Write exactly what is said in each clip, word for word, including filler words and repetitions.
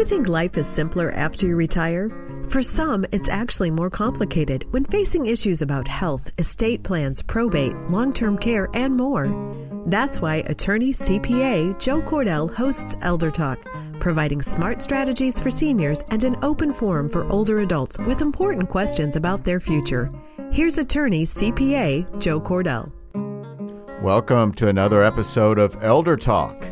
you think life is simpler after you retire? For some, it's actually more complicated when facing issues about health, estate plans, probate, long-term care, and more. That's why attorney C P A Joe Cordell hosts Elder Talk, providing smart strategies for seniors and an open forum for older adults with important questions about their future. Here's attorney C P A Joe Cordell. Welcome to another episode of Elder Talk.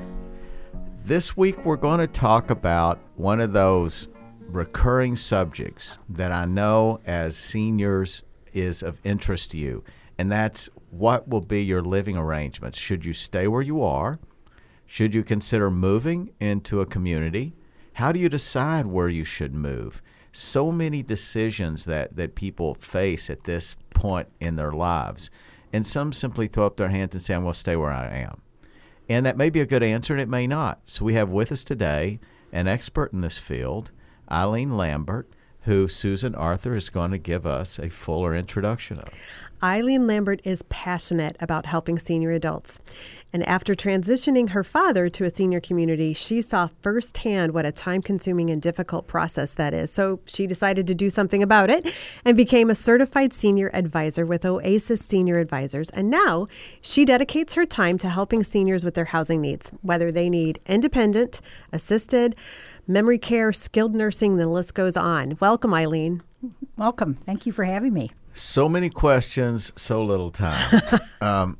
This week we're going to talk about one of those recurring subjects that I know as seniors is of interest to you, and that's what will be your living arrangements. Should you stay where you are? Should you consider moving into a community? How do you decide where you should move? So many decisions that, that people face at this point in their lives, and some simply throw up their hands and say, I'm going to stay where I am. And that may be a good answer, and it may not. So we have with us today an expert in this field, Eileen Lambert, who Susan Arthur is going to give us a fuller introduction of. Eileen Lambert is passionate about helping senior adults. And after transitioning her father to a senior community, she saw firsthand what a time-consuming and difficult process that is. So she decided to do something about it and became a certified senior advisor with Oasis Senior Advisors. And now she dedicates her time to helping seniors with their housing needs, whether they need independent, assisted, memory care, skilled nursing, the list goes on. Welcome, Eileen. Welcome. Thank you for having me. So many questions, so little time. um,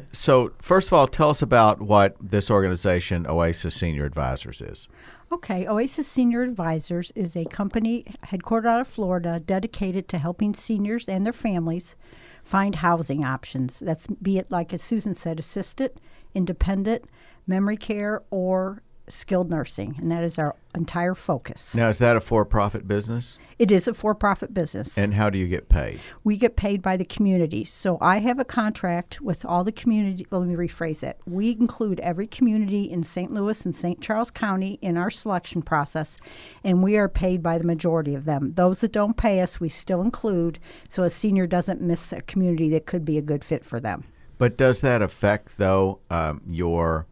so first of all, tell us about what this organization, Oasis Senior Advisors, is. Okay, Oasis Senior Advisors is a company headquartered out of Florida dedicated to helping seniors and their families find housing options. That's be it, like as Susan said, assisted, independent, memory care, or skilled nursing, and that is our entire focus. Now, is that a for-profit business? It is a for-profit business. And how do you get paid? We get paid by the community. So I have a contract with all the community. Well, let me rephrase that. We include every community in Saint Louis and Saint Charles County in our selection process, and we are paid by the majority of them. Those that don't pay us, we still include, so a senior doesn't miss a community that could be a good fit for them. But does that affect, though, um, your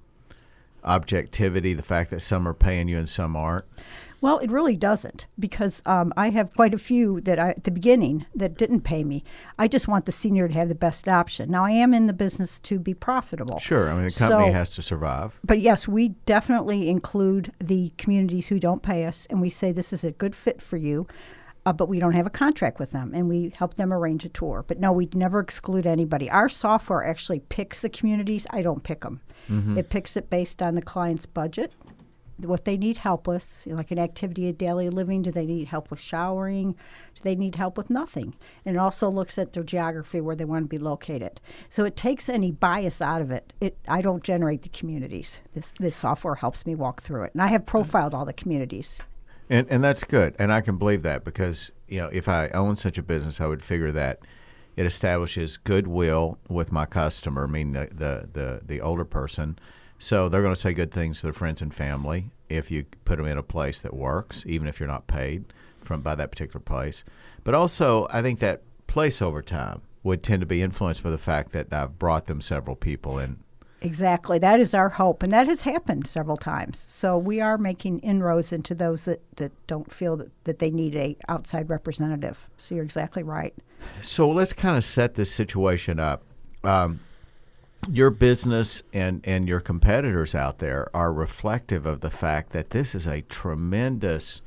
objectivity, the fact that some are paying you and some aren't? Well, it really doesn't, because um, I have quite a few that I, at the beginning that didn't pay me. I just want the senior to have the best option. Now, I am in the business to be profitable. Sure. I mean, the company so, has to survive. But yes, we definitely include the communities who don't pay us, and we say this is a good fit for you. Uh, but we don't have a contract with them, and we help them arrange a tour. But no, we never exclude anybody. Our software actually picks the communities. I don't pick them. Mm-hmm. It picks it based on the client's budget, what they need help with, like an activity of daily living. Do they need help with showering? Do they need help with nothing? And it also looks at their geography, where they want to be located. So it takes any bias out of it. It I don't generate the communities. This, this software helps me walk through it. And I have profiled all the communities. And and that's good, and I can believe that, because you know, if I own such a business, I would figure that it establishes goodwill with my customer, I mean the the the, the older person. So they're going to say good things to their friends and family if you put them in a place that works, even if you're not paid from by that particular place. But also, I think that place over time would tend to be influenced by the fact that I've brought them several people in. Exactly. That is our hope, and that has happened several times. So we are making inroads into those that, that don't feel that, that they need a outside representative. So you're exactly right. So let's kind of set this situation up. Um, your business and, and your competitors out there are reflective of the fact that this is a tremendous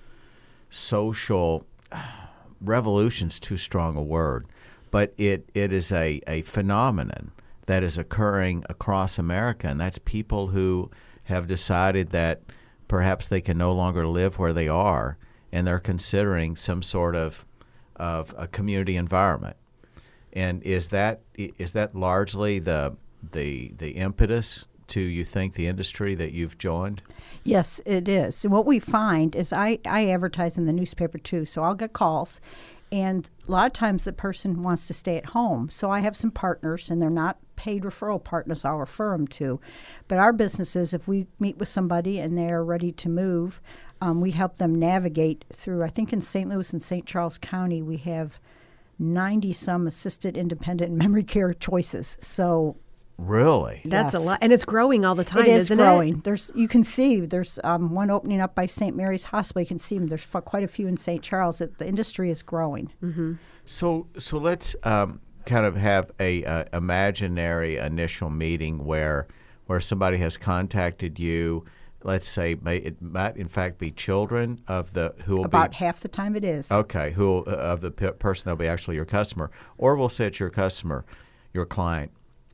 social revolution's too strong a word, but it, it is a, a phenomenon that is occurring across America, and that's people who have decided that perhaps they can no longer live where they are, and they're considering some sort of of a community environment. And is that is that largely the the the impetus to, you think, the industry that you've joined? Yes, it is. And what we find is I, I advertise in the newspaper too, so I'll get calls. And a lot of times the person wants to stay at home. So I have some partners, and they're not paid referral partners I'll refer them to. But our business is, if we meet with somebody and they're ready to move, um, we help them navigate through. I think in Saint Louis and Saint Charles County, we have ninety-some assisted, independent, and memory care choices. So Really? That's Yes. a lot. And it's growing all the time, It is isn't growing. it? There's, you can see there's um, one opening up by Saint Mary's Hospital. You can see them. There's f- quite a few in Saint Charles. It, the industry is growing. Mm-hmm. So, so let's um, kind of have a, a imaginary initial meeting where where somebody has contacted you. Let's say may, it might in fact be children of the who will About be half the time it is. okay who will, uh, of the p- person that'll be actually your customer, or we'll say it's your customer, your client.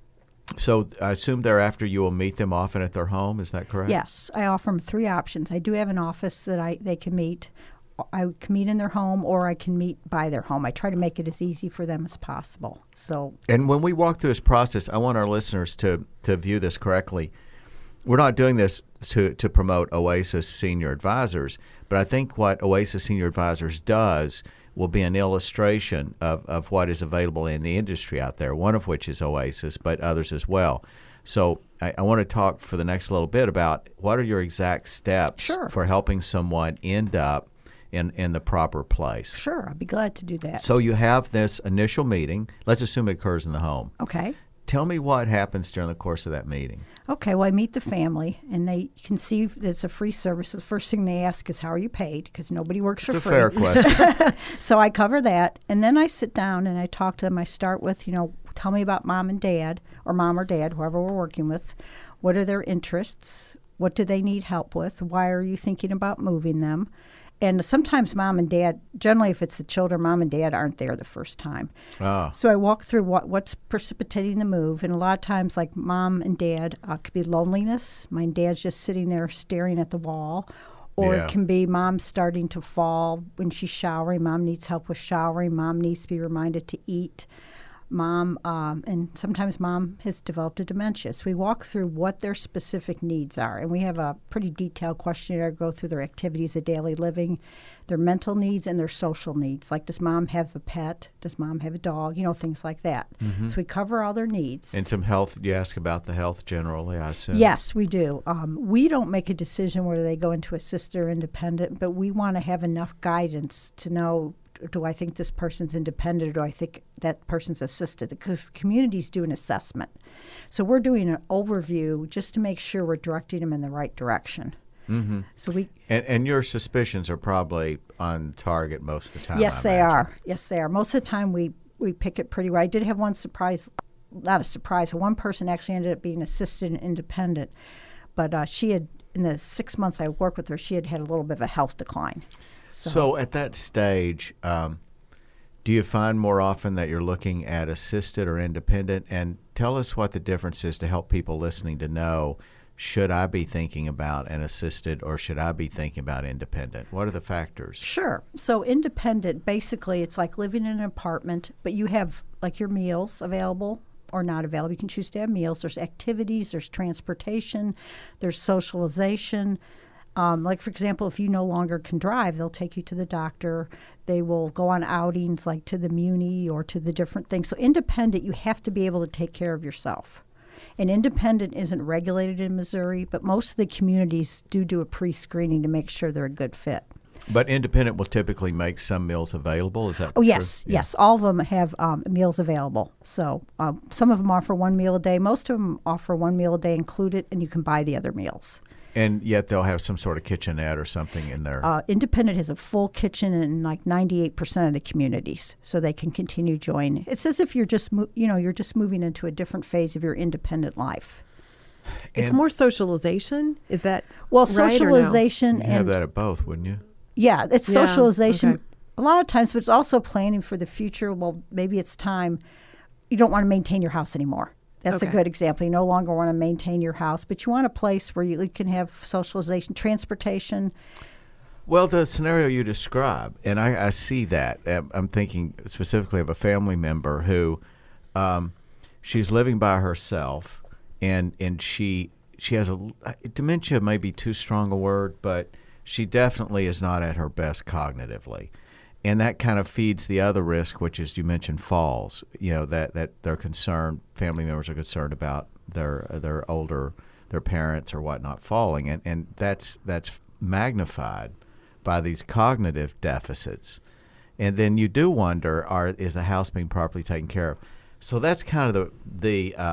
So I assume thereafter you will meet them often at their home. Is that correct? Yes, I offer them three options. I do have an office that I they can meet. I can meet in their home, or I can meet by their home. I try to make it as easy for them as possible. So, And when we walk through this process, I want our listeners to to view this correctly. We're not doing this to, to promote Oasis Senior Advisors, but I think what Oasis Senior Advisors does will be an illustration of, of what is available in the industry out there, one of which is Oasis, but others as well. So I, I want to talk for the next little bit about what are your exact steps Sure. for helping someone end up in, in the proper place. sure, I'd be glad to do that. So you have this initial meeting. Let's assume it occurs in the home. Okay. Tell me what happens during the course of that meeting. Okay, well, I meet the family, and they can see that it's a free service. The first thing they ask is, how are you paid? Because nobody works for It's a free. fair question. So I cover that, and then I sit down and I talk to them. I start with, you know, tell me about mom and dad, or mom or dad, whoever we're working with. What are their interests? What do they need help with? Why are you thinking about moving them? And sometimes mom and dad, generally if it's the children, mom and dad aren't there the first time. Ah. So I walk through what, what's precipitating the move. And a lot of times, like mom and dad, uh, could be loneliness. My dad's just sitting there staring at the wall. Or Yeah. it can be mom starting to fall when she's showering. Mom needs help with showering. Mom needs to be reminded to eat. Mom, um, and sometimes mom has developed a dementia. So we walk through what their specific needs are. And we have a pretty detailed questionnaire, go through their activities of daily living, their mental needs, and their social needs. Like, does mom have a pet? Does mom have a dog? You know, things like that. So we cover all their needs. And some health, you ask about the health generally, I assume? Yes, we do. Um, we don't make a decision whether they go into assisted or independent, but we want to have enough guidance to know, do I think this person's independent, or do I think that person's assisted? Because communities do an assessment. So we're doing an overview just to make sure we're directing them in the right direction. Mm-hmm. So we And, and your suspicions are probably on target most of the time. Yes, I they imagine. are. Yes, they are. Most of the time, we, we pick it pretty well. I did have one surprise, not a surprise, but one person actually ended up being assisted and independent. But uh, she had, in the six months I worked with her, she had had a little bit of a health decline. So, So at that stage, um, do you find more often that you're looking at assisted or independent? And tell us what the difference is to help people listening to know, should I be thinking about an assisted or should I be thinking about independent? What are the factors? Sure. So independent, basically, it's like living in an apartment, but you have like your meals available or not available. You can choose to have meals. There's activities, there's transportation, there's socialization. Um, like, for example, if you no longer can drive, they'll take you to the doctor. They will go on outings like to the Muni or to the different things. So independent, you have to be able to take care of yourself. And independent isn't regulated in Missouri, but most of the communities do do a pre-screening to make sure they're a good fit. But independent will typically make some meals available. Is that Oh, true? yes, Yeah. yes. All of them have um, meals available. So um, some of them offer one meal a day. Most of them offer one meal a day included, and you can buy the other meals. And yet they'll have some sort of kitchenette or something in there. Uh, Independent has a full kitchen in like ninety-eight percent of the communities, so they can continue joining. It's as if you're just, mo- you know, you're just moving into a different phase of your independent life. It's And more socialization. Is that Well, right or no? socialization you have and that at both, wouldn't you? yeah, it's Yeah, socialization okay. a lot of times, but it's also planning for the future. Well, maybe it's time. You don't want to maintain your house anymore. That's Okay. a good example. You no longer want to maintain your house, but you want a place where you can have socialization, transportation. Well, the scenario you describe, and I, I see that. Um, I'm thinking specifically of a family member who, um, she's living by herself, and and she she has a dementia. May be too strong a word, but she definitely is not at her best cognitively, and that kind of feeds the other risk, which is you mentioned falls. You know that that they're concerned. Family members are concerned about their their older their parents or whatnot falling, and and that's that's magnified by these cognitive deficits. And then you do wonder, are is the house being properly taken care of? So that's kind of the the um,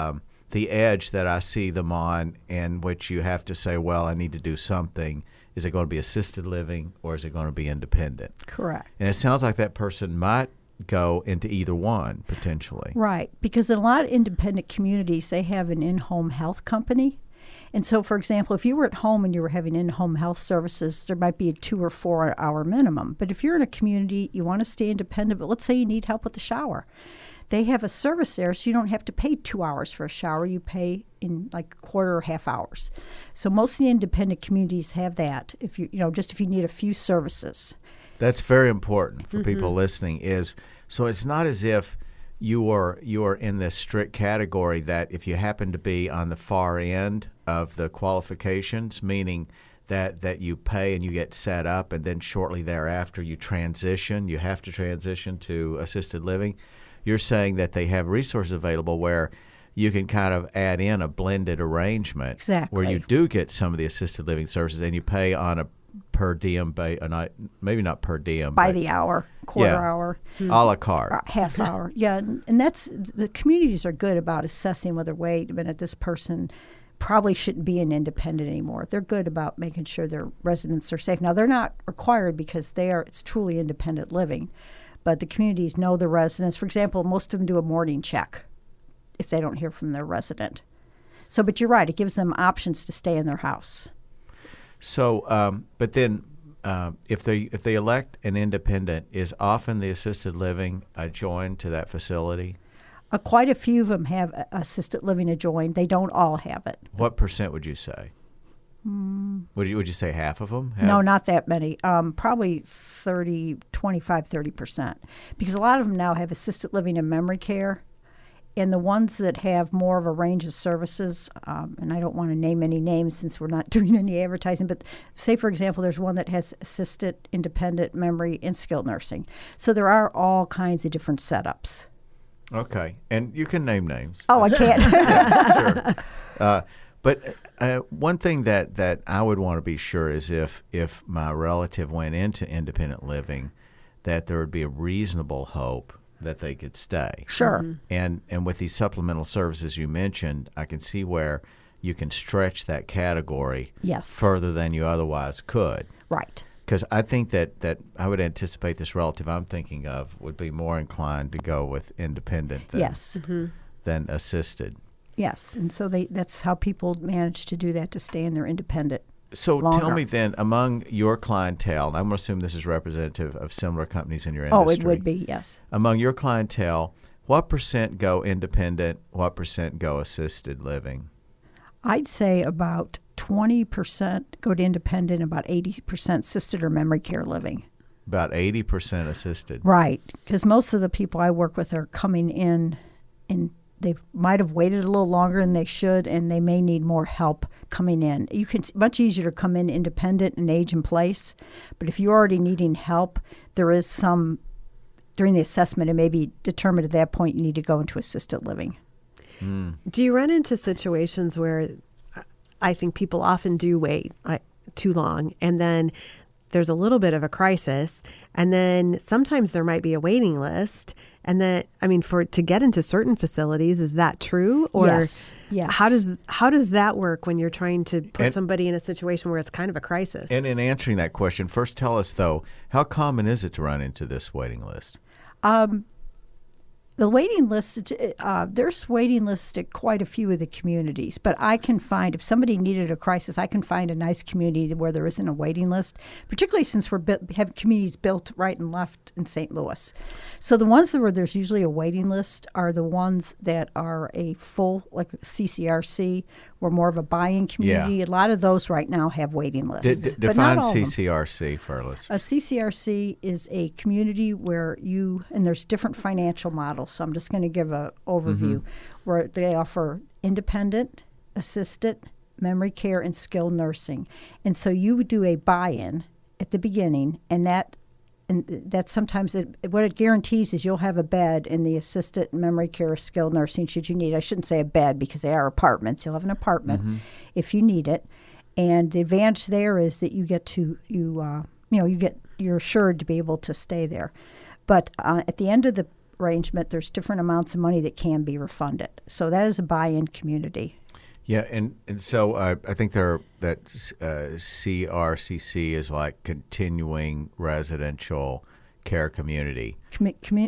the edge that I see them on, in which you have to say, well, I need to do something. Is it going to be assisted living or is it going to be independent? Correct. And it sounds like that person might go into either one potentially. Right, because in a lot of independent communities, they have an in-home health company. And so, for example, if you were at home and you were having in-home health services, there might be a two or four hour minimum. But if you're in a community, you want to stay independent, but let's say you need help with the shower. They have a service there, so you don't have to pay two hours for a shower. You pay in like quarter or half hours. So most of the independent communities have that, if you, you know, just if you need a few services. That's very important for mm-hmm. people listening is, so it's not as if you are you are in this strict category that if you happen to be on the far end of the qualifications, meaning that, that you pay and you get set up and then shortly thereafter you transition, you have to transition to assisted living. You're saying that they have resources available where you can kind of add in a blended arrangement exactly. where you do get some of the assisted living services and you pay on a per diem, ba- or not, maybe not per diem. By but, the hour, quarter yeah, hour. a la carte. Uh, half hour. Yeah, and, and that's, the communities are good about assessing whether, wait a minute, this person probably shouldn't be an independent anymore. They're good about making sure their residents are safe. Now, they're not required because they are, it's truly independent living. But the communities know the residents. For example, most of them do a morning check if they don't hear from their resident. So, but you're right, it gives them options to stay in their house. So, um, but then uh, if they if they elect an independent, is often the assisted living adjoined to that facility? Uh, quite a few of them have uh, assisted living adjoined. They don't all have it. What percent would you say? Mm. Would you would you say half of them have? No, not that many. Um, probably thirty, twenty-five, thirty percent. Because a lot of them now have assisted living and memory care. And the ones that have more of a range of services, um, and I don't want to name any names since we're not doing any advertising, but say, for example, there's one that has assisted, independent, memory, and skilled nursing. So there are all kinds of different setups. Okay. And you can name names. Oh, I can't. Sure. Uh, but uh, one thing that, that I would want to be sure is if, if my relative went into independent living, that there would be a reasonable hope that they could stay. Sure. Mm-hmm. And and with these supplemental services you mentioned, I can see where you can stretch that category yes. further than you otherwise could. Right. Because I think that, that I would anticipate this relative I'm thinking of would be more inclined to go with independent than, yes. mm-hmm. than assisted. Yes. And so they that's how people manage to do that, to stay in their independent. So longer. Tell me then, among your clientele, and I'm going to assume this is representative of similar companies in your industry. Oh, it would be, yes. Among your clientele, what percent go independent, what percent go assisted living? I'd say about twenty percent go to independent, about eighty percent assisted or memory care living. About eighty percent assisted. Right, because most of the people I work with are coming in and they might have waited a little longer than they should, and they may need more help coming in. You can, it's much easier to come in independent and age in place, but if you're already needing help, there is some, during the assessment, it may be determined at that point you need to go into assisted living. Mm. Do you run into situations where I think people often do wait uh, too long, and then there's a little bit of a crisis, and then sometimes there might be a waiting list, and then, I mean, for to get into certain facilities, is that true? Or yes. Yes. How does how does that work when you're trying to put and, somebody in a situation where it's kind of a crisis? And in answering that question, first tell us, though, how common is it to run into this waiting list? Um, the waiting list, uh, there's waiting lists at quite a few of the communities, but I can find, if somebody needed a crisis, I can find a nice community where there isn't a waiting list, particularly since we have communities built right and left in Saint Louis. So the ones where there's usually a waiting list are the ones that are a full, like C C R C, or more of a buy-in community. Yeah. A lot of those right now have waiting lists. D- d- but not define all of them. C C R C for us. A C C R C is a community where you, and there's different financial models, so I'm just going to give an overview, mm-hmm. where they offer independent, assisted, memory care, and skilled nursing. And so you would do a buy-in at the beginning, and that and that sometimes it, what it guarantees is you'll have a bed in the assisted memory care or skilled nursing should you need. I shouldn't say a bed because they are apartments. You'll have an apartment mm-hmm. if you need it. And the advantage there is that you get to you uh, you know you get you're assured to be able to stay there. But uh, at the end of the arrangement, there's different amounts of money that can be refunded. So that is a buy-in community. Yeah, and, and so uh, I think there that uh, C R C C is like continuing residential care community. Commi- commu-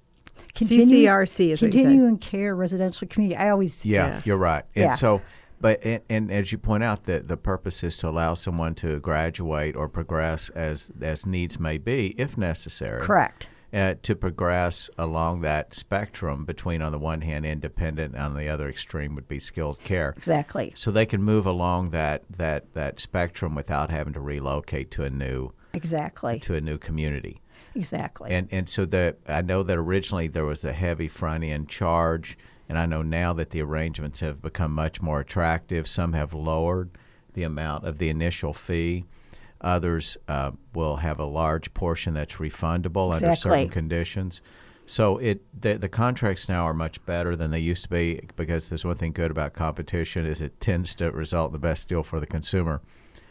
C C R C is what you said. Continuing care residential community. I always Yeah, Yeah. you're right. And Yeah. so, but and, and as you point out, the the purpose is to allow someone to graduate or progress as as needs may be, if necessary. correct. Uh, to progress along that spectrum between, on the one hand, independent, and on the other extreme would be skilled care. Exactly. So they can move along that that that spectrum without having to relocate to a new Exactly. to a new community. Exactly. And and so the I know that originally there was a heavy front end charge, and I know now that the arrangements have become much more attractive. Some have lowered the amount of the initial fee. Others uh, will have a large portion that's refundable under Exactly. certain conditions. So it the, the contracts now are much better than they used to be, because there's one thing good about competition is it tends to result in the best deal for the consumer.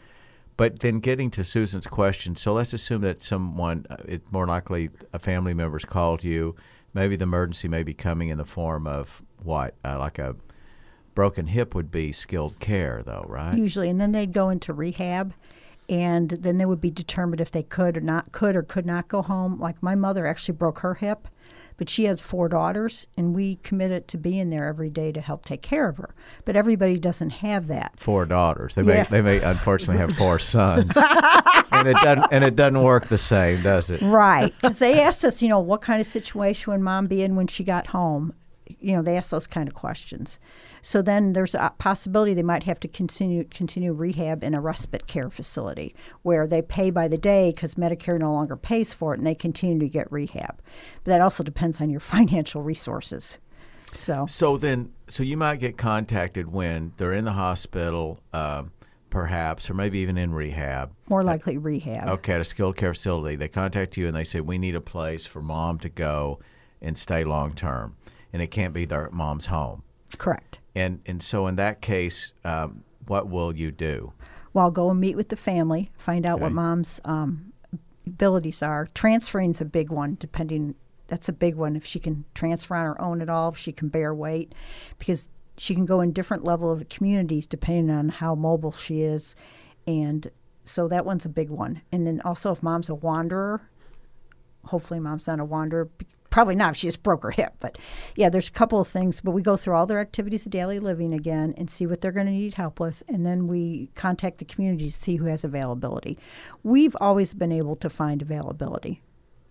But then getting to Susan's question, so let's assume that someone, uh, it more likely a family member's called you. Maybe the emergency may be coming in the form of what, uh, like a broken hip would be skilled care, though, right? Usually, and then they'd go into rehab, and then they would be determined if they could or not could or could not go home. Like my mother actually broke her hip, but she has four daughters, and we committed to being there every day to help take care of her. But everybody doesn't have that. Four daughters. They Yeah. may they may unfortunately have four sons, and it doesn't and it doesn't work the same, does it? Right, because they asked us, you know, what kind of situation would Mom be in when she got home? You know, they asked those kind of questions. So then there's a possibility they might have to continue continue rehab in a respite care facility where they pay by the day because Medicare no longer pays for it, and they continue to get rehab. But that also depends on your financial resources. So So then, so you might get contacted when they're in the hospital, um, perhaps, or maybe even in rehab. more likely rehab. Okay, at a skilled care facility, they contact you and they say, we need a place for Mom to go and stay long term, and it can't be their mom's home. Correct. And and so in that case, um, what will you do? Well, I'll go and meet with the family, find out what Okay. Mom's um, abilities are. Transferring's a big one, depending. That's a big one. If she can transfer on her own at all, if she can bear weight, because she can go in different level of communities depending on how mobile she is, and so that one's a big one. And then also, if Mom's a wanderer, hopefully Mom's not a wanderer. Probably not if she just broke her hip. But, yeah, there's a couple of things. But we go through all their activities of daily living again and see what they're going to need help with. And then we contact the community to see who has availability. We've always been able to find availability.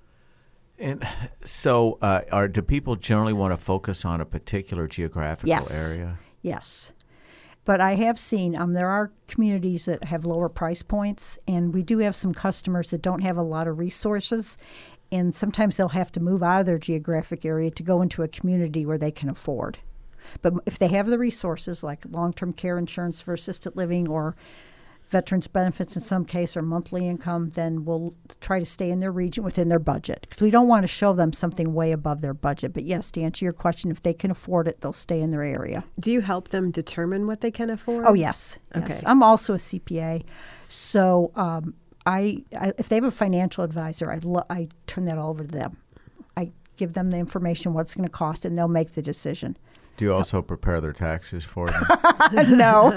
And so, uh, are do people generally want to focus on a particular geographical Yes. area? Yes. But I have seen um, there are communities that have lower price points, and we do have some customers that don't have a lot of resources, and sometimes they'll have to move out of their geographic area to go into a community where they can afford. But if they have the resources, like long-term care insurance for assisted living or veterans benefits in some case or monthly income, then we'll try to stay in their region within their budget, because we don't want to show them something way above their budget. But yes, to answer your question, if they can afford it, they'll stay in their area. Do you help them determine what they can afford? Oh, yes. Okay. Yes. I'm also a C P A. So um, I, I, if they have a financial advisor, I, lo- I turn that all over to them. I give them the information, what it's going to cost, and they'll make the decision. Do you also prepare their taxes for them? No.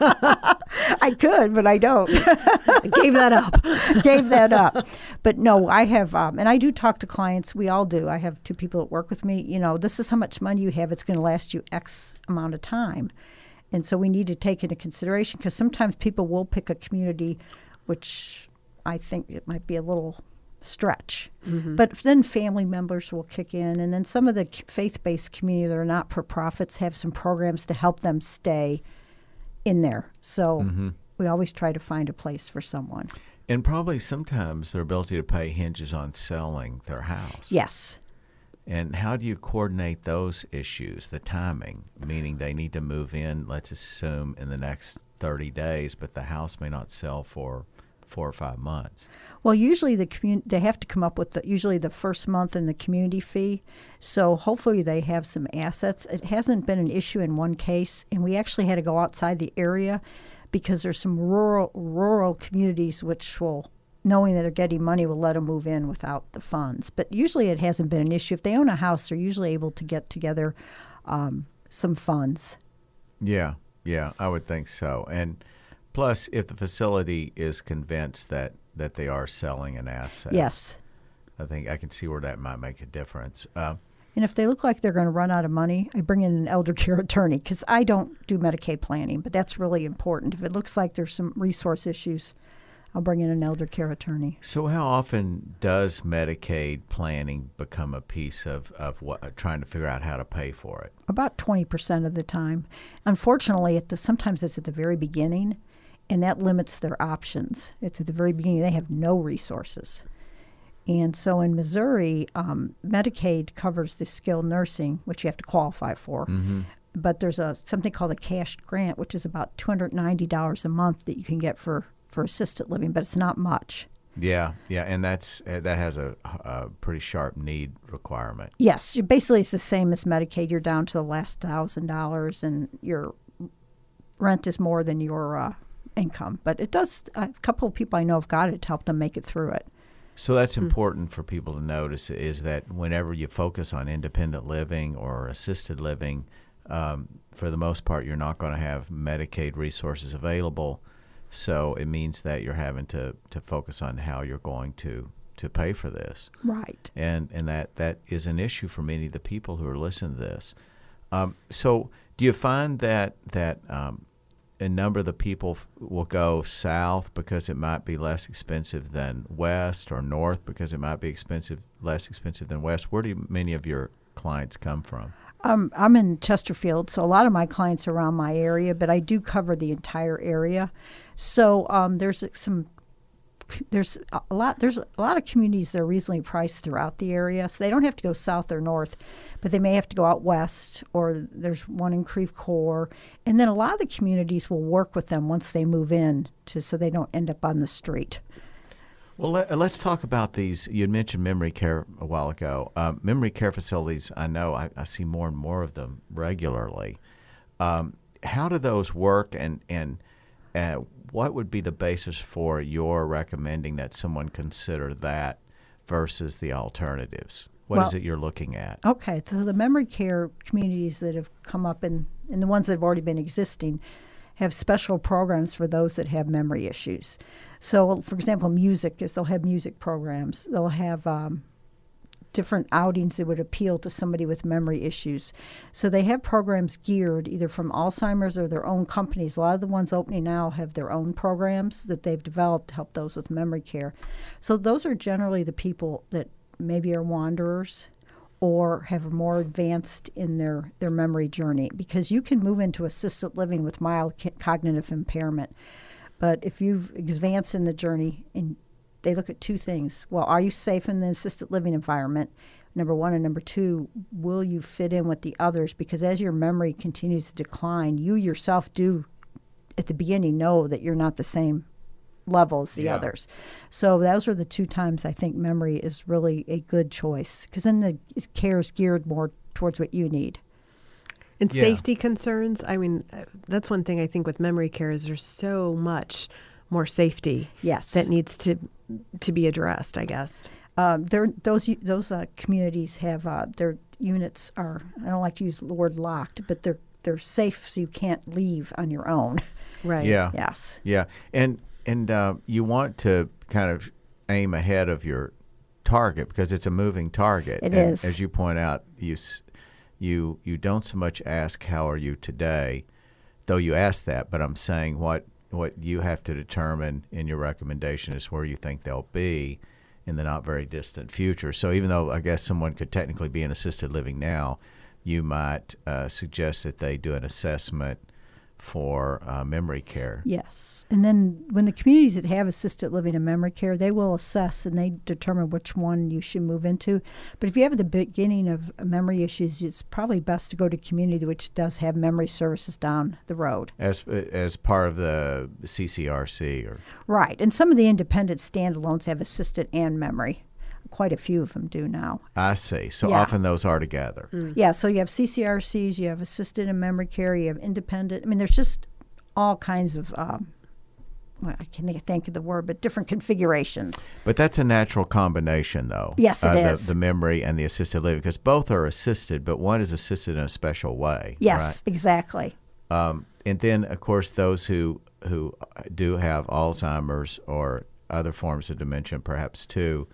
I could, but I don't. I gave that up. Gave that up. But no, I have, um, and I do talk to clients. We all do. I have two people that work with me. You know, this is how much money you have. It's going to last you X amount of time. And so we need to take into consideration, because sometimes people will pick a community, which I think it might be a little stretch. Mm-hmm. But then family members will kick in, and then some of the faith-based community that are not-for-profits have some programs to help them stay in there. So mm-hmm. we always try to find a place for someone. And probably sometimes their ability to pay hinges on selling their house. Yes. And how do you coordinate those issues, the timing, meaning they need to move in, let's assume, in the next thirty days, but the house may not sell for four or five months? Well, usually the commun- they have to come up with the, usually the first month and the community fee. So hopefully they have some assets. It hasn't been an issue in one case, and we actually had to go outside the area because there's some rural rural communities which will knowing that they're getting money will let them move in without the funds. But usually it hasn't been an issue. If they own a house, they're usually able to get together um, some funds. Yeah, yeah, I would think so. And plus, if the facility is convinced that, that they are selling an asset, Yes. I think I can see where that might make a difference. Uh, And if they look like they're going to run out of money, I bring in an elder care attorney because I don't do Medicaid planning, but that's really important. If it looks like there's some resource issues, I'll bring in an elder care attorney. So how often does Medicaid planning become a piece of, of what, trying to figure out how to pay for it? About twenty percent of the time. Unfortunately, at the, sometimes it's at the very beginning, and that limits their options. It's at the very beginning. They have no resources. And so in Missouri, um, Medicaid covers the skilled nursing, which you have to qualify for. Mm-hmm. But there's a something called a cash grant, which is about two hundred ninety dollars a month that you can get for, for assisted living, but it's not much. Yeah, yeah, and that's uh, that has a, a pretty sharp need requirement. Yes, you basically it's the same as Medicaid. You're down to the last one thousand dollars, and your rent is more than your uh, income. But it does, a couple of people I know have got it to help them make it through it. So that's important for people to notice is that whenever you focus on independent living or assisted living, um, for the most part, you're not going to have Medicaid resources available. So it means that you're having to, to focus on how you're going to, to pay for this. Right. And and that, that is an issue for many of the people who are listening to this. Um, so do you find that that um, a number of the people f- will go south because it might be less expensive than west, or north because it might be expensive, less expensive than west? Where do many of your clients come from? Um, I'm in Chesterfield, so a lot of my clients are around my area, but I do cover the entire area. So um, there's some, there's a lot, there's a lot of communities that are reasonably priced throughout the area, so they don't have to go south or north, but they may have to go out west, or there's one in Creve Coeur, and then a lot of the communities will work with them once they move in, to so they don't end up on the street. Well, let, let's talk about these. You had mentioned memory care a while ago. Um, memory care facilities, I know I, I see more and more of them regularly. Um, how do those work, and, and uh, what would be the basis for your recommending that someone consider that versus the alternatives? What Well, is it you're looking at? Okay, so the memory care communities that have come up, and, and the ones that have already been existing, have special programs for those that have memory issues. So, for example, music is they'll have music programs. They'll have um, different outings that would appeal to somebody with memory issues. So they have programs geared either from Alzheimer's or their own companies. A lot of the ones opening now have their own programs that they've developed to help those with memory care. So those are generally the people that maybe are wanderers or have more advanced in their, their memory journey, because you can move into assisted living with mild c- cognitive impairment. But if you've advanced in the journey, and they look at two things. Well, are you safe in the assisted living environment? Number one, and number two, will you fit in with the others? Because as your memory continues to decline, you yourself do, at the beginning, know that you're not the same level as the Yeah. others. So those are the two times I think memory is really a good choice, because then the care is geared more towards what you need. And Yeah. safety concerns, I mean, uh, that's one thing I think with memory care is there's so much more safety Yes. that needs to to be addressed, I guess. Um, they're, those those uh, communities have uh, their units are, I don't like to use the word locked, but they're they're safe, so you can't leave on your own. Right. Yeah. Yes. Yeah. And and uh, you want to kind of aim ahead of your target because it's a moving target. It and is. As you point out, you s- you you don't so much ask how are you today, though you ask that, but I'm saying what what you have to determine in your recommendation is where you think they'll be in the not very distant future. So even though I guess someone could technically be in assisted living now, you might uh, suggest that they do an assessment for uh, memory care. Yes. And then when the communities that have assisted living and memory care, they will assess and they determine which one you should move into. But if you have at the beginning of memory issues, it's probably best to go to a community which does have memory services down the road. As as part of the C C R C, or Right. And some of the independent standalones have assisted and memory. Quite a few of them do now. I see. So Yeah. often those are together. Yeah, so you have C C R Cs, you have assisted and memory care, you have independent. I mean, there's just all kinds of um, well, I can't think of the word, but different configurations. But that's a natural combination, though. Yes, it uh, is. The, the memory and the assisted living, because both are assisted, but one is assisted in a special way. Yes, right? exactly. Um, and then, of course, those who who do have Alzheimer's or other forms of dementia, perhaps too,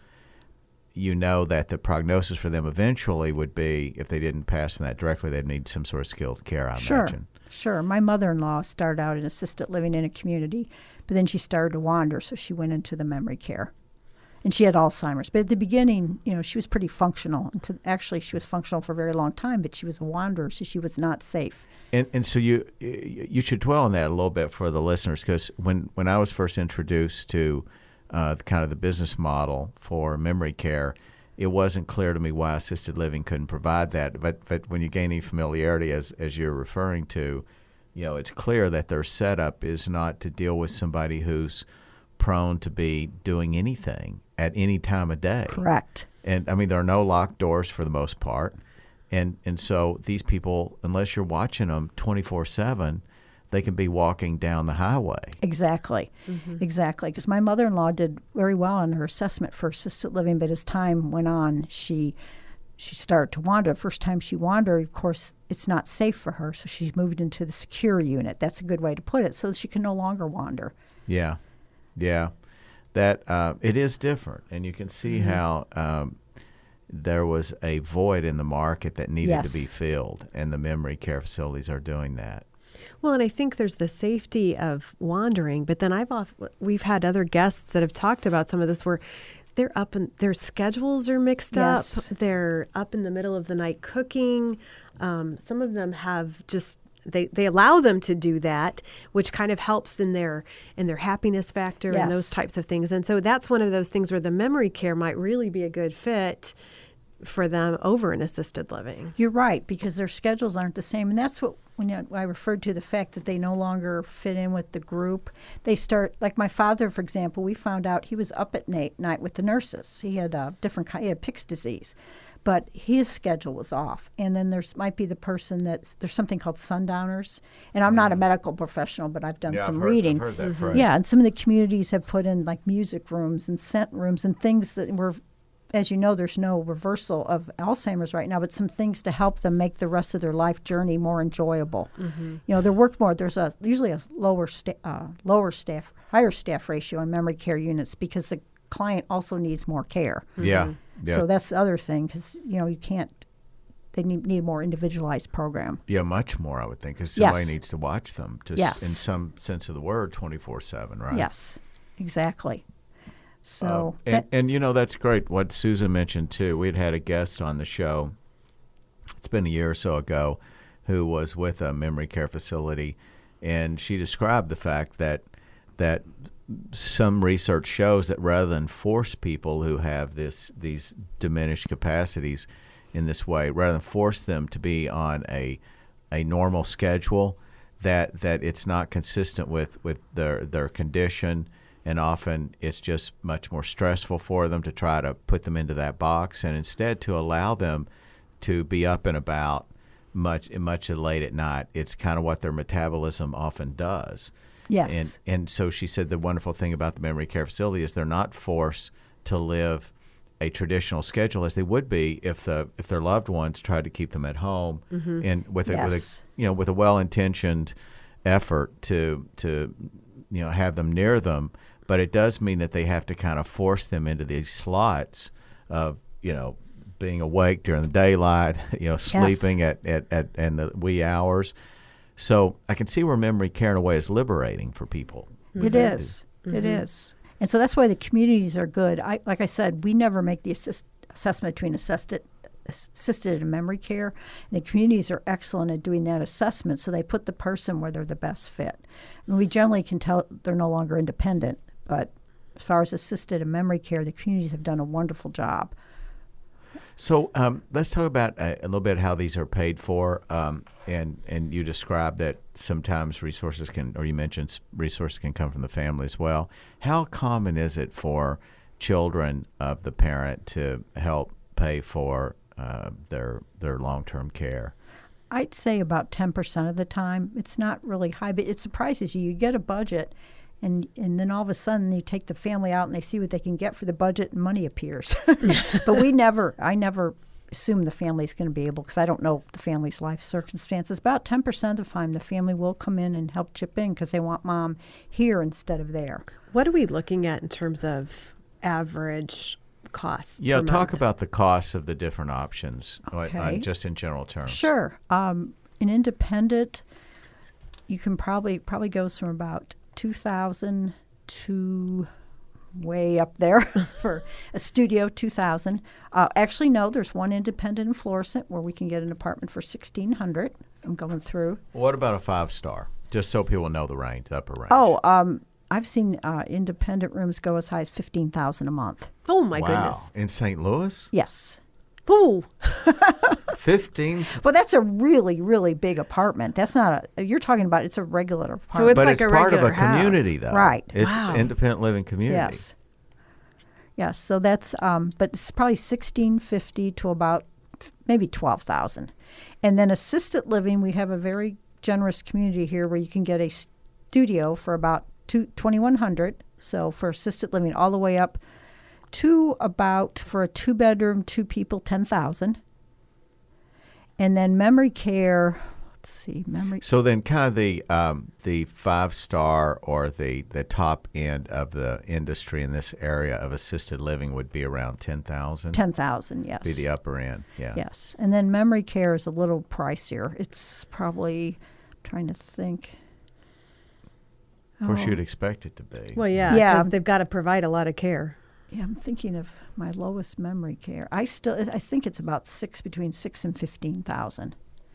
you know that the prognosis for them eventually would be, if they didn't pass from that directly, they'd need some sort of skilled care, I Sure, imagine. sure. My mother-in-law started out in assisted living in a community, but then she started to wander, so she went into the memory care. And she had Alzheimer's. But at the beginning, you know, she was pretty functional. And to, actually, she was functional for a very long time, but she was a wanderer, so she was not safe. And and so you you should dwell on that a little bit for the listeners, because when, when I was first introduced to uh, the, kind of the business model for memory care, it wasn't clear to me why assisted living couldn't provide that. But but when you gain any familiarity, as as you're referring to, you know, it's clear that their setup is not to deal with somebody who's prone to be doing anything at any time of day. Correct. And I mean, there are no locked doors for the most part. And and so these people, unless you're watching them twenty-four seven, they can be walking down the highway. Exactly. Mm-hmm. Exactly. Because my mother-in-law did very well on her assessment for assisted living, but as time went on, she she started to wander. The first time she wandered, of course, it's not safe for her, so she's moved into the secure unit. That's a good way to put it, so she can no longer wander. Yeah. Yeah. That uh, it is different, and you can see mm-hmm. how um, there was a void in the market that needed yes. to be filled, and the memory care facilities are doing that. Well, and I think there's the safety of wandering, but then I've off, we've had other guests that have talked about some of this where they're up and their schedules are mixed yes. up. They're up in the middle of the night cooking. Um, some of them have just They they allow them to do that, which kind of helps in their in their happiness factor yes. and those types of things. And so that's one of those things where the memory care might really be a good fit for them over an assisted living. You're right, because their schedules aren't the same. And that's what when you, I referred to the fact that they no longer fit in with the group. They start, like my father, for example, we found out he was up at night, night with the nurses. He had a different kind, he had Pick's disease. But his schedule was off. And then there's might be the person that there's something called sundowners. And I'm not a medical professional, but I've done yeah, some I've heard, reading. I've heard that phrase. Yeah, and some of the communities have put in like music rooms and scent rooms and things that were, as you know, there's no reversal of Alzheimer's right now, but some things to help them make the rest of their life journey more enjoyable. Mm-hmm. You know, they're worked more. There's a usually a lower sta- uh, lower staff, higher staff ratio in memory care units because the client also needs more care. Mm-hmm. Yeah. Yeah. So that's the other thing, because you know you can't. They need, need a more individualized program. Yeah, much more, I would think, because somebody yes. needs to watch them, just yes. in some sense of the word, twenty-four seven, right? Yes, exactly. So uh, and, that, and you know that's great. What Susan mentioned too. We had had a guest on the show. It's been a year or so ago, who was with a memory care facility, and she described the fact that that. Some research shows that rather than force people who have this these diminished capacities in this way, rather than force them to be on a a normal schedule, that that it's not consistent with, with their their condition, and often it's just much more stressful for them to try to put them into that box, and instead to allow them to be up and about much much late at night. It's kind of what their metabolism often does. Yes. And and so she said the wonderful thing about the memory care facility is they're not forced to live a traditional schedule as they would be if the if their loved ones tried to keep them at home mm-hmm. and with a, yes. with a you know with a well-intentioned effort to to you know have them near them, but it does mean that they have to kind of force them into these slots of you know being awake during the daylight, you know sleeping yes. at, at, at in the wee hours. So I can see where memory care in a way is liberating for people. It is. Mm-hmm. It is. And so that's why the communities are good. I, like I said, we never make the assist, assessment between assisted, assisted and memory care. And the communities are excellent at doing that assessment, so they put the person where they're the best fit. And we generally can tell they're no longer independent, but as far as assisted and memory care, the communities have done a wonderful job. So um, let's talk about uh, a little bit how these are paid for, um, and and you described that sometimes resources can, or you mentioned resources can come from the family as well. How common is it for children of the parent to help pay for uh, their their long-term care? I'd say about ten percent of the time. It's not really high, but it surprises you. You get a budget, And and then all of a sudden you take the family out and they see what they can get for the budget and money appears. But we never, I never assume the family's going to be able, because I don't know the family's life circumstances. About ten percent of the time the family will come in and help chip in because they want mom here instead of there. What are we looking at in terms of average costs? Yeah, per talk month? about the costs of the different options, uh, Okay. uh, just in general terms. Sure. Um, an independent, you can probably, probably goes from about two thousand to way up there for a studio, two thousand. Uh, actually, no, there's one independent in Florissant where we can get an apartment for sixteen hundred. I'm going through. What about a five-star? Just so people know the range, the upper range. Oh, um, I've seen uh, independent rooms go as high as fifteen thousand a month. Oh, my wow. goodness. In Saint Louis? Yes. Ooh. fifteen? Well, that's a really, really big apartment. That's not a, you're talking about, it's a regular apartment. So it's But like it's a part of a regular house. community, though. Right. It's Wow. independent living community. Yes. Yes. So that's, um, but it's probably sixteen fifty to about maybe twelve thousand. And then assisted living, we have a very generous community here where you can get a studio for about two twenty-one hundred. So for assisted living, all the way up to about, for a two bedroom, two people, ten thousand. And then memory care, let's see, memory. So then kind of the um, the five-star or the, the top end of the industry in this area of assisted living would be around ten thousand? ten thousand, yes. Be the upper end, yeah. Yes. And then memory care is a little pricier. It's probably, I'm trying to think. Of course, Oh. you'd expect it to be. Well, yeah, Yeah. because they've got to provide a lot of care. Yeah, I'm thinking of my lowest memory care. I still, I think it's about six, between six and fifteen thousand.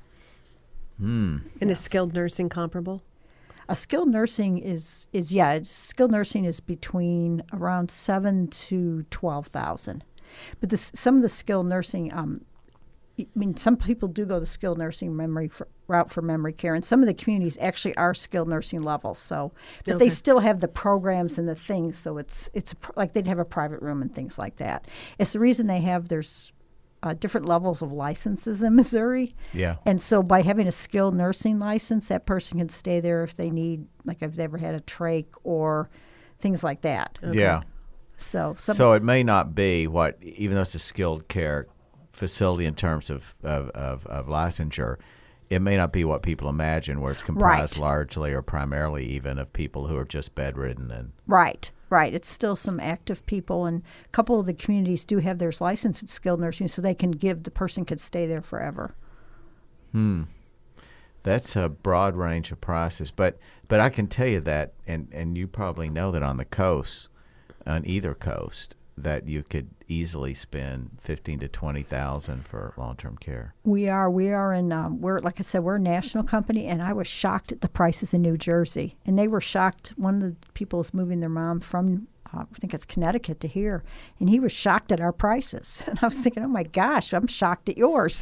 Hmm. And Yes. is skilled nursing comparable? A skilled nursing is is yeah, it's, skilled nursing is between around seven to twelve thousand. But this, some of the skilled nursing, um, I mean, some people do go the skilled nursing memory for, route for memory care, and some of the communities actually are skilled nursing level. So, but Okay. they still have the programs and the things. So it's it's a, pr- like they'd have a private room and things like that. It's the reason they have there's uh, different levels of licenses in Missouri. Yeah. And so by having a skilled nursing license, that person can stay there if they need, like if they ever had a trach or things like that. Yeah. So, some, So it may not be what, even though it's a skilled care facility in terms of, of, of, of licensure, it may not be what people imagine, where it's comprised Right. largely or primarily even of people who are just bedridden. And right, right. It's still some active people, and a couple of the communities do have their license in skilled nursing, so they can give, the person could stay there forever. hmm, that's a broad range of prices. But but I can tell you that, and, and you probably know that on the coast, on either coast, that you could easily spend fifteen to twenty thousand for long-term care. We are, we are in, um, we're, like I said, we're a national company, and I was shocked at the prices in New Jersey. And they were shocked. One of the people is moving their mom from, uh, I think it's Connecticut, to here, and he was shocked at our prices. And I was thinking, oh my gosh, I'm shocked at yours.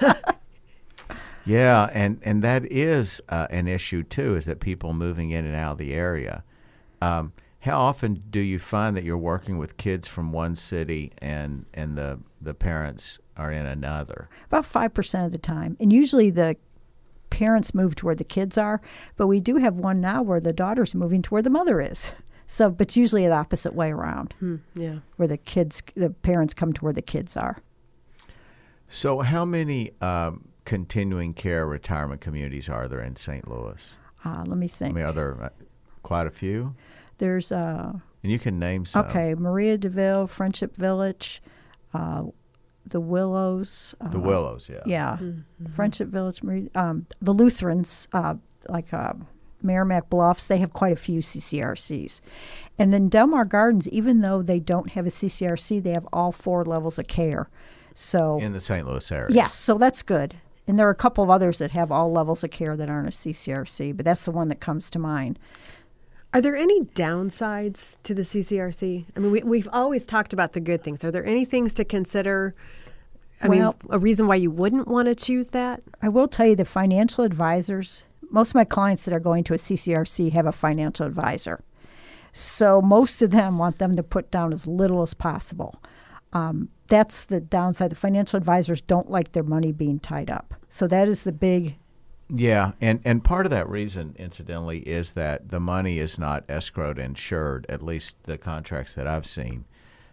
Yeah, and, and that is uh, an issue too, is that people moving in and out of the area. Um, how often do you find that you're working with kids from one city and and the, the parents are in another? About five percent of the time. And usually the parents move to where the kids are, but we do have one now where the daughter's moving to where the mother is. So, but it's usually the opposite way around, Hmm, yeah. where the kids, the parents come to where the kids are. So how many um, continuing care retirement communities are there in Saint Louis? Uh, let me I think. mean, are there uh, quite a few? There's, uh, And you can name some. okay, Maria DeVille, Friendship Village, uh, the Willows. Uh, The Willows, yeah. Yeah, Friendship Village, Maria, um, the Lutherans, uh, like uh, Merrimack Bluffs, they have quite a few C C R Cs. And then Delmar Gardens, even though they don't have a C C R C, they have all four levels of care. So In the Saint Louis area. yes, so that's good. And there are a couple of others that have all levels of care that aren't a C C R C, but that's the one that comes to mind. Are there any downsides to the C C R C? I mean, we, we've always talked about the good things. Are there any things to consider? I Well- mean, a reason why you wouldn't want to choose that? I will tell you the financial advisors, most of my clients that are going to a C C R C have a financial advisor. So most of them want them to put down as little as possible. Um, that's the downside. The financial advisors don't like their money being tied up. So that is the big Yeah, and, and part of that reason, incidentally, is that the money is not escrowed and insured, at least the contracts that I've seen.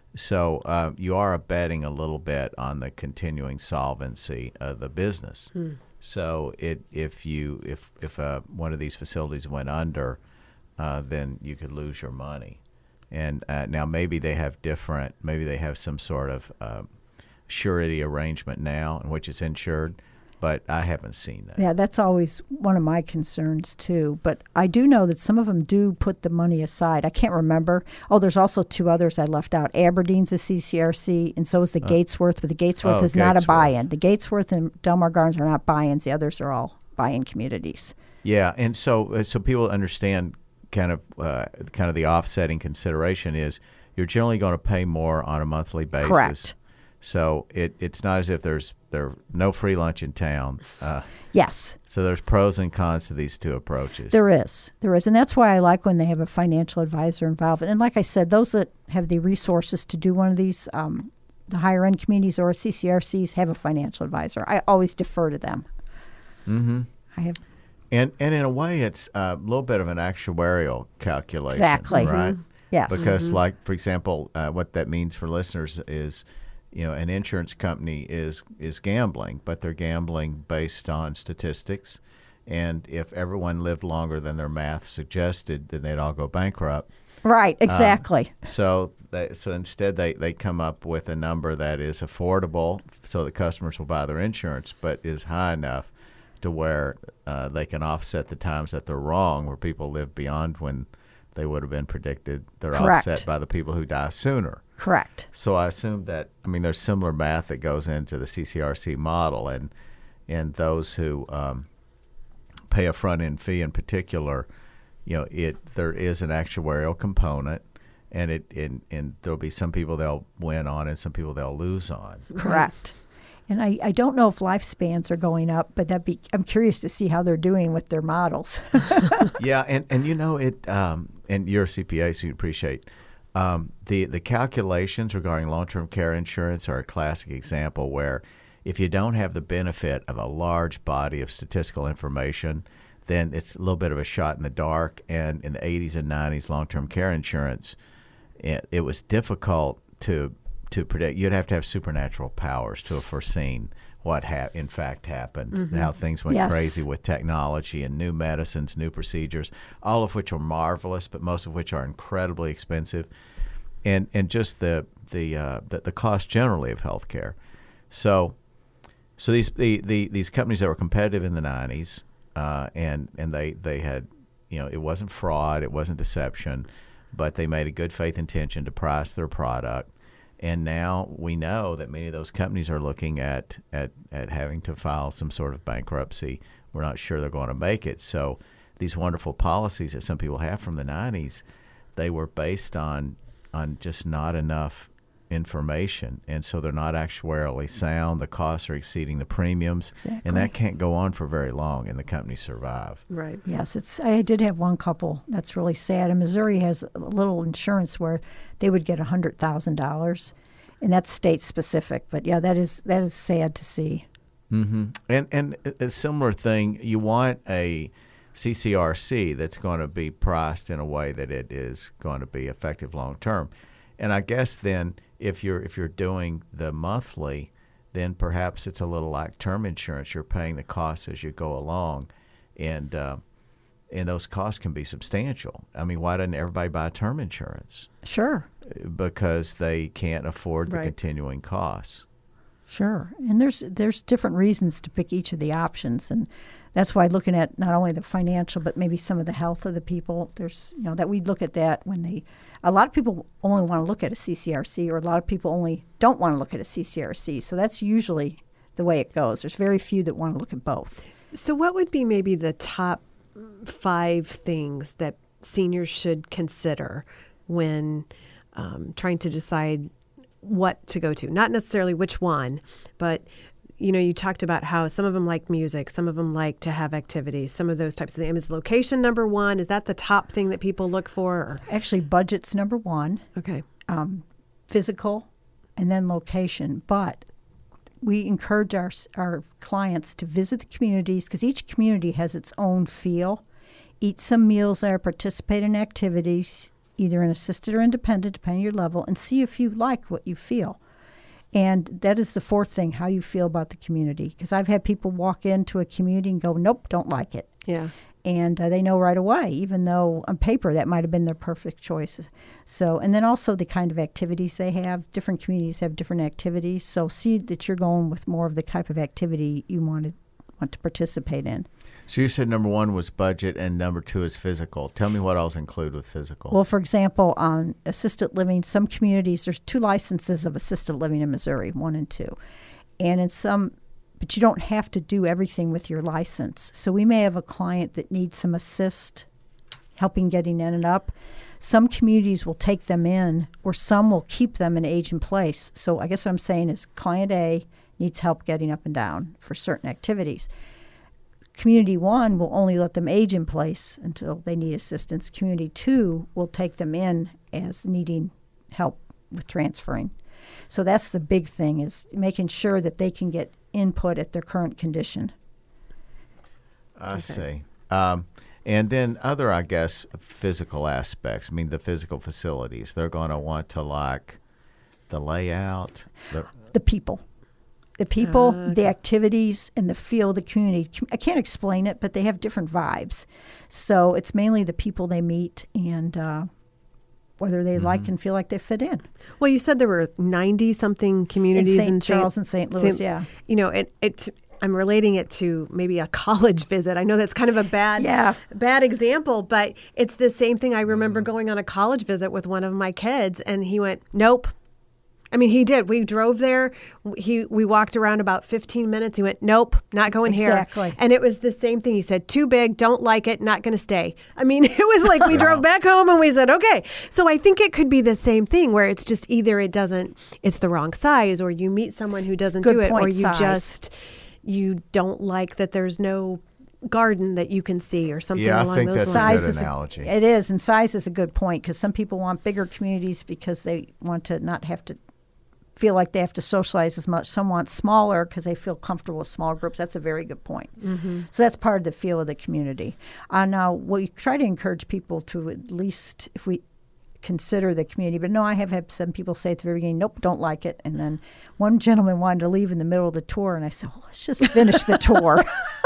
So uh, you are betting a little bit on the continuing solvency of the business. Hmm. So it if you if if uh, one of these facilities went under, uh, then you could lose your money. And uh, now maybe they have different, maybe they have some sort of uh, surety arrangement now in which it's insured. But I haven't seen that. Yeah, that's always one of my concerns, too. But I do know that some of them do put the money aside. I can't remember. Oh, there's also two others I left out. Aberdeen's a C C R C, and so is the uh, Gatesworth, but the Gatesworth oh, is not Gatesworth. a buy-in. The Gatesworth and Delmar Gardens are not buy-ins. The others are all buy-in communities. Yeah, and so uh, so people understand kind of uh, kind of the offsetting consideration is you're generally going to pay more on a monthly basis. Correct. So it, it's not as if there's there no free lunch in town. Uh, yes. So there's pros and cons to these two approaches. There is. There is. And that's why I like when they have a financial advisor involved. And like I said, those that have the resources to do one of these, um, the higher end communities or C C R Cs have a financial advisor. I always defer to them. Mm-hmm. I have. And, and in a way, it's a little bit of an actuarial calculation. Exactly. Right? Mm-hmm. Yes. Because, mm-hmm. like, for example, uh, what that means for listeners is, you know, an insurance company is is gambling, but they're gambling based on statistics. And if everyone lived longer than their math suggested, then they'd all go bankrupt. Right, exactly. Um, so they, so instead they, they come up with a number that is affordable so that customers will buy their insurance, but is high enough to where uh, they can offset the times that they're wrong, where people live beyond when they would have been predicted. They're Correct. offset by the people who die sooner. Correct. So I assume that, I mean, there's similar math that goes into the C C R C model, and and those who um, pay a front-end fee in particular, you know, it there is an actuarial component, and it and, and there'll be some people they'll win on and some people they'll lose on. Correct. And I, I don't know if lifespans are going up, but that be I'm curious to see how they're doing with their models. Yeah, and, and you know it, um, and you're a C P A, so you appreciate um, the the calculations regarding long-term care insurance are a classic example where if you don't have the benefit of a large body of statistical information, then it's a little bit of a shot in the dark. And in the eighties and nineties, long-term care insurance, it, it was difficult to to predict. You'd have to have supernatural powers to have foreseen what ha- in fact happened, mm-hmm. how things went yes. crazy with technology and new medicines, new procedures, all of which are marvelous, but most of which are incredibly expensive, and and just the the uh, the, the cost generally of healthcare. So, so these the, the these companies that were competitive in the nineties, uh, and and they they had, you know, it wasn't fraud, it wasn't deception, but they made a good faith intention to price their product. And now we know that many of those companies are looking at, at, at having to file some sort of bankruptcy. We're not sure they're going to make it. So these wonderful policies that some people have from the nineties, they were based on on just not enough information. And so they're not actuarially sound. The costs are exceeding the premiums. Exactly. And that can't go on for very long, and the companies survive. Right. Yes, it's. I did have one couple that's really sad. And Missouri has a little insurance where they would get one hundred thousand dollars, and that's state specific. But yeah, that is that is sad to see. Mm-hmm. And and a similar thing, you want a C C R C that's going to be priced in a way that it is going to be effective long term. And I guess then if you're if you're doing the monthly, then perhaps it's a little like term insurance. You're paying the costs as you go along, and uh, and those costs can be substantial. I mean, why doesn't everybody buy term insurance? Sure. Because they can't afford the Right. continuing costs. Sure. And there's there's different reasons to pick each of the options, and that's why looking at not only the financial but maybe some of the health of the people, there's, you know, that we look at that when they, a lot of people only want to look at a C C R C, or a lot of people only don't want to look at a C C R C. So that's usually the way it goes. There's very few that want to look at both. So what would be maybe the top five things that seniors should consider when um, trying to decide what to go to? Not necessarily which one, but you know, you talked about how some of them like music, some of them like to have activities, some of those types of things. Is location number one? Is that the top thing that people look for? Or? Actually, budget's number one, Okay. um, physical, and then location. But we encourage our our clients to visit the communities because each community has its own feel. Eat some meals there, participate in activities, either in assisted or independent, depending on your level, and see if you like what you feel. And that is the fourth thing, how you feel about the community. Because I've had people walk into a community and go, nope, don't like it. Yeah. And uh, they know right away, even though on paper that might have been their perfect choice. So, and then also the kind of activities they have. Different communities have different activities. So see that you're going with more of the type of activity you want to, want to participate in. So you said number one was budget and number two is physical. Tell me what else include with physical. Well, for example, on assisted living, some communities, there's two licenses of assisted living in Missouri, one and two. And in some, but you don't have to do everything with your license. So we may have a client that needs some assist, helping getting in and up. Some communities will take them in, or some will keep them in age in place. So I guess what I'm saying is client A needs help getting up and down for certain activities. Community one will only let them age in place until they need assistance. Community two will take them in as needing help with transferring. So that's the big thing, is making sure that they can get input at their current condition. I okay. see. Um, and then other, I guess, physical aspects. I mean, the physical facilities. They're going to want to like the layout. The, the people. The people, uh, okay. the activities, and the feel of the community. I can't explain it, but they have different vibes. So it's mainly the people they meet and uh, whether they mm-hmm. like and feel like they fit in. Well, you said there were ninety-something communities in Saint in Charles and Saint Louis, Saint, yeah. You know, it, it, I'm relating it to maybe a college visit. I know that's kind of a bad, yeah. bad example, but it's the same thing. I remember going on a college visit with one of my kids, and he went, nope. I mean, he did. We drove there. He we walked around about fifteen minutes. He went, nope, not going exactly. here. And it was the same thing. He said, too big, don't like it, not going to stay. I mean, it was like we drove back home and we said, okay. So I think it could be the same thing where it's just either it doesn't, it's the wrong size, or you meet someone who doesn't Good do it, point, or you size. just, you don't like that there's no garden that you can see or something yeah, along I think those that's lines. a good Size analogy. Is a, it is, and size is a good point because some people want bigger communities because they want to not have to feel like they have to socialize as much. Some want smaller because they feel comfortable with small groups. That's a very good point. Mm-hmm. So that's part of the feel of the community. Uh, now, we try to encourage people to at least, if we consider the community, but no, I have had some people say at the very beginning, nope, don't like it. And then one gentleman wanted to leave in the middle of the tour, and I said, well, let's just finish the tour.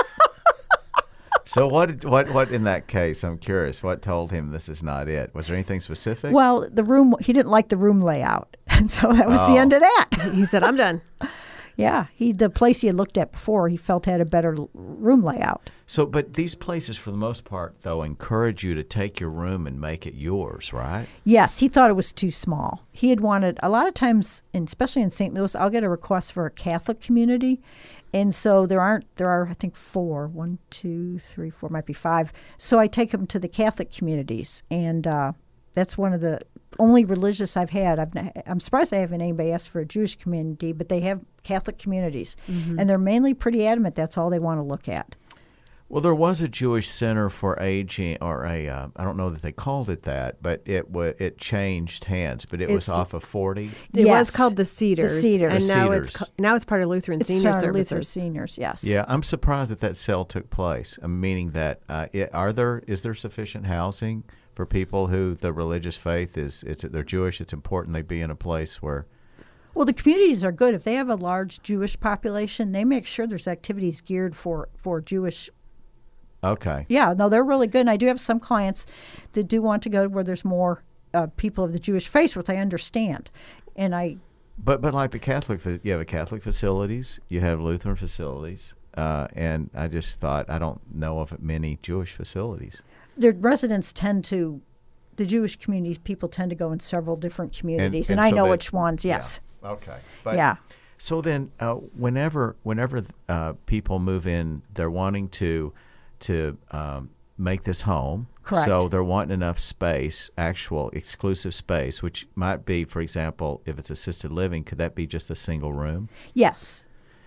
So what, what, what in that case, I'm curious, what told him this is not it? Was there anything specific? Well, the room, he didn't like the room layout. And so that was oh. the end of that. He said, I'm done. Yeah, he the place he had looked at before, he felt had a better l- room layout. So, but these places, for the most part, though, encourage you to take your room and make it yours, right? Yes, he thought it was too small. He had wanted, a lot of times, and especially in Saint Louis, I'll get a request for a Catholic community. And so there aren't, there are, I think, four. One, two, three, four, might be five. So I take them to the Catholic communities. And uh, that's one of the only religious I've had. I've not, I'm surprised I haven't anybody asked for a Jewish community, but they have Catholic communities. Mm-hmm. And they're mainly pretty adamant that's all they want to look at. Well, there was a Jewish Center for Aging, or a, uh, I don't know that they called it that, but it w- it changed hands, but it It's was off of forty. It Yes. was called the Cedars. The Cedars. And The now Cedars. it's ca- now it's part of Lutheran It's Senior uh, Services. Lutheran Seniors, yes. Yeah, I'm surprised that that sale took place, uh, meaning that uh, it, are there is there sufficient housing for people who the religious faith is, it's they're Jewish, it's important they be in a place where... Well, the communities are good. If they have a large Jewish population, they make sure there's activities geared for, for Jewish. Okay. Yeah, no, they're really good. And I do have some clients that do want to go where there's more uh, people of the Jewish faith, which I understand. And I... But but like the Catholic, fa- you have a Catholic facilities, you have Lutheran facilities, uh, and I just thought, I don't know of many Jewish facilities. Their residents tend to, the Jewish communities, people tend to go in several different communities. And, and I so know they- which ones, yes. Yeah. Okay. But, Yeah. So then, uh, whenever whenever uh, people move in, they're wanting to to um, make this home. Correct. So they're wanting enough space, actual exclusive space, which might be, for example, if it's assisted living, could that be just a single room? Yes.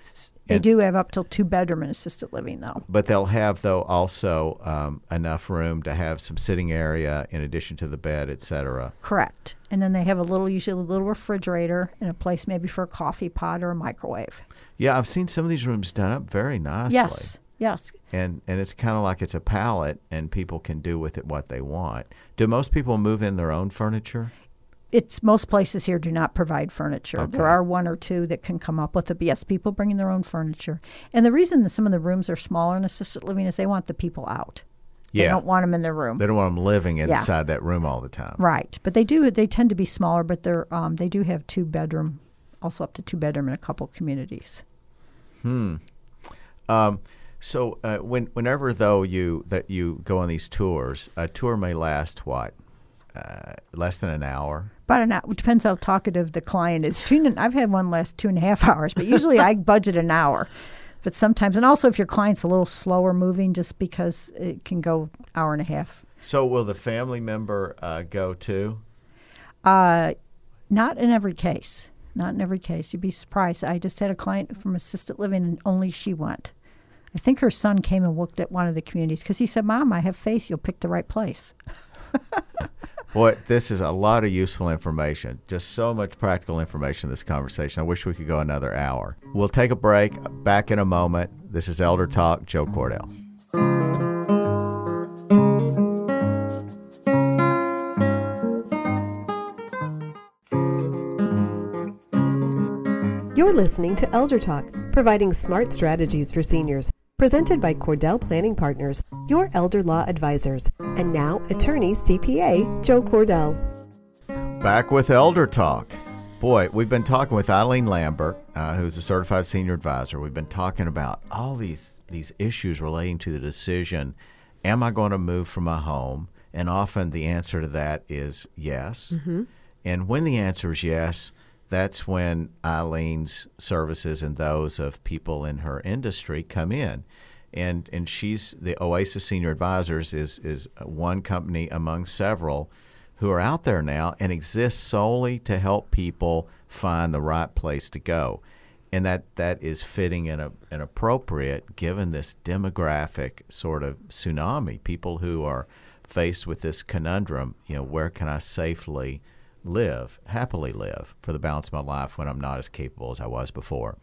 They And- do have up till two bedroom in assisted living, though. But they'll have, though, also um, enough room to have some sitting area in addition to the bed, et cetera. Correct. And then they have a little, usually a little refrigerator and a place maybe for a coffee pot or a microwave. Yeah, I've seen some of these rooms done up very nicely. Yes, yes. And and it's kind of like it's a pallet, and people can do with it what they want. Do most people move in their own furniture? It's most places here do not provide furniture. Okay. There are one or two that can come up with it, but yes, people bringing their own furniture. And the reason that some of the rooms are smaller in assisted living is they want the people out. They Yeah. don't want them in their room. They don't want them living Yeah. inside that room all the time. Right, but they do. They tend to be smaller, but they're um, they do have two bedroom, also up to two bedroom in a couple communities. Um, so uh, when whenever though you that you go on these tours, a tour may last what, uh, less than an hour. About an hour. It depends how talkative the client is. Between an, I've had one last two and a half hours, but usually I budget an hour. But sometimes, and also if your client's a little slower moving, just because it can go hour and a half. So will the family member uh, go too? Uh, not in every case. Not in every case. You'd be surprised. I just had a client from assisted living, and only she went. I think her son came and looked at one of the communities because he said, "Mom, I have faith you'll pick the right place." Boy, this is a lot of useful information. Just so much practical information in this conversation. I wish we could go another hour. We'll take a break. Back in a moment. This is Elder Talk. Joe Cordell. You're listening to Elder Talk, providing smart strategies for seniors. Presented by Cordell Planning Partners, your elder law advisors. And now, attorney C P A Joe Cordell. Back with Elder Talk. Boy, we've been talking with Eileen Lambert, uh, who's a certified senior advisor. We've been talking about all these these issues relating to the decision, am I going to move from my home? And often the answer to that is yes. Mm-hmm. And when the answer is yes, that's when Eileen's services and those of people in her industry come in. And and she's the Oasis Senior Advisors is is one company among several who are out there now and exist solely to help people find the right place to go. And that, that is fitting and, a, and appropriate given this demographic sort of tsunami, people who are faced with this conundrum, you know, where can I safely live, happily live for the balance of my life when I'm not as capable as I was before.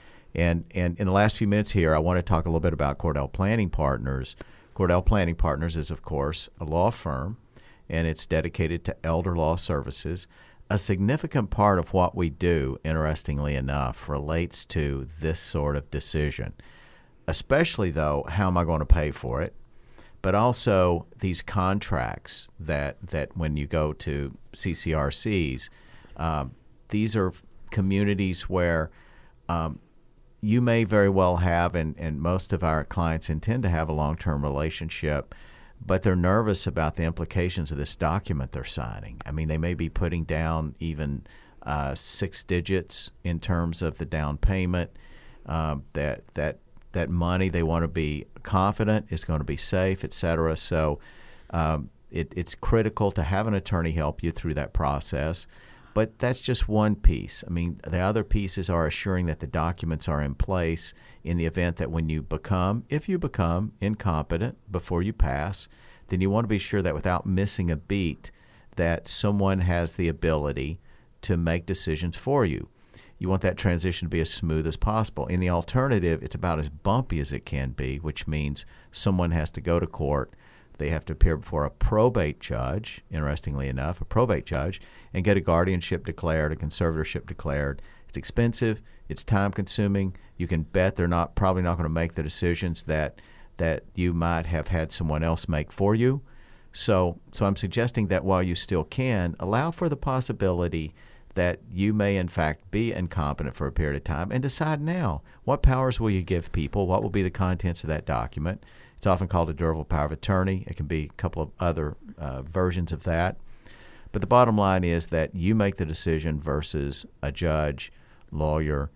And and in the last few minutes here, I want to talk a little bit about Cordell Planning Partners. Cordell Planning Partners is, of course, a law firm, and it's dedicated to elder law services. A significant part of what we do, interestingly enough, relates to this sort of decision, especially, though, how am I going to pay for it? But also these contracts that, that when you go to C C R Cs, um, these are communities where um, you may very well have, and, and most of our clients intend to have a long-term relationship, but they're nervous about the implications of this document they're signing. I mean, they may be putting down even uh, six digits in terms of the down payment, um, that that that money they want to be confident is going to be safe, et cetera. So um, it, it's critical to have an attorney help you through that process. But that's just one piece. I mean, the other pieces are assuring that the documents are in place in the event that when you become, if you become incompetent before you pass, then you want to be sure that without missing a beat, that someone has the ability to make decisions for you. You want that transition to be as smooth as possible. In the alternative, it's about as bumpy as it can be, which means someone has to go to court. They have to appear before a probate judge, interestingly enough, a probate judge, and get a guardianship declared, a conservatorship declared. It's expensive. It's time-consuming. You can bet they're not probably not going to make the decisions that that you might have had someone else make for you. So, so I'm suggesting that while you still can, allow for the possibility that you may, in fact, be incompetent for a period of time, and decide now, what powers will you give people? What will be the contents of that document? It's often called a durable power of attorney. It can be a couple of other uh, versions of that. But the bottom line is that you make the decision versus a judge, lawyer,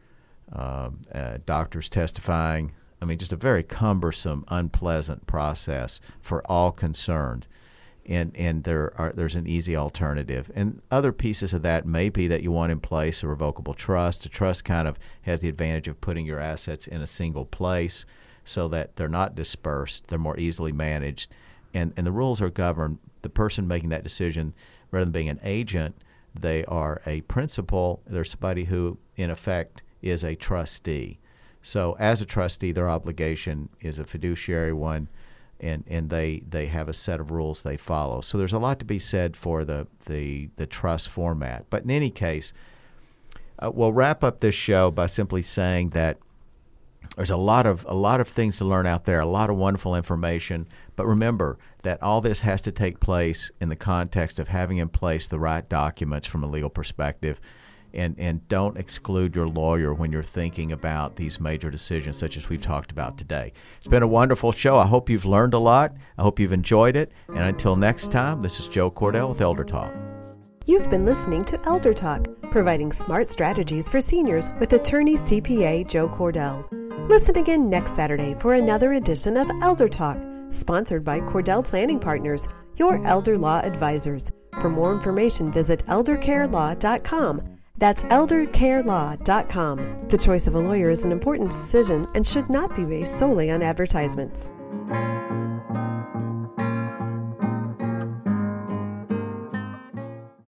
um, uh, doctors testifying. I mean, just a very cumbersome, unpleasant process for all concerned. and and there are there's an easy alternative. And other pieces of that may be that you want in place a revocable trust. A trust kind of has the advantage of putting your assets in a single place so that they're not dispersed, they're more easily managed, and and the rules are governed. The person making that decision, rather than being an agent, they are a principal. They're somebody who, in effect, is a trustee. So as a trustee, their obligation is a fiduciary one, and, and they, they have a set of rules they follow. So there's a lot to be said for the, the, the trust format. But in any case, uh, we'll wrap up this show by simply saying that there's a lot of a lot of things to learn out there, a lot of wonderful information. But remember that all this has to take place in the context of having in place the right documents from a legal perspective. And, and don't exclude your lawyer when you're thinking about these major decisions such as we've talked about today. It's been a wonderful show. I hope you've learned a lot. I hope you've enjoyed it. And until next time, this is Joe Cordell with Elder Talk. You've been listening to Elder Talk, providing smart strategies for seniors with attorney C P A Joe Cordell. Listen again next Saturday for another edition of Elder Talk, sponsored by Cordell Planning Partners, your elder law advisors. For more information, visit elder care law dot com. That's elder care law dot com. The choice of a lawyer is an important decision and should not be based solely on advertisements.